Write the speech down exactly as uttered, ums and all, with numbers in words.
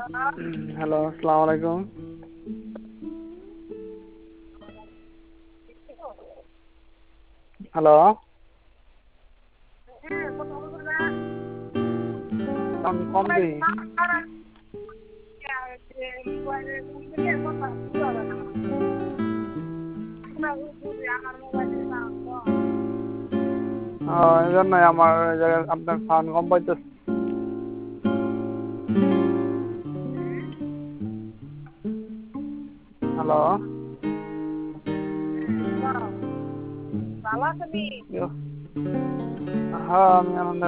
Hello, আসসালামু আলাইকুম। Hello, sound কম দেই। ও, এই জন্যই আমার এই জায়গায় আপনার সাউন্ড কম পাইতেছে। হ্যালো, ভালো আছেন? হ্যাঁ, আমি আনন্দ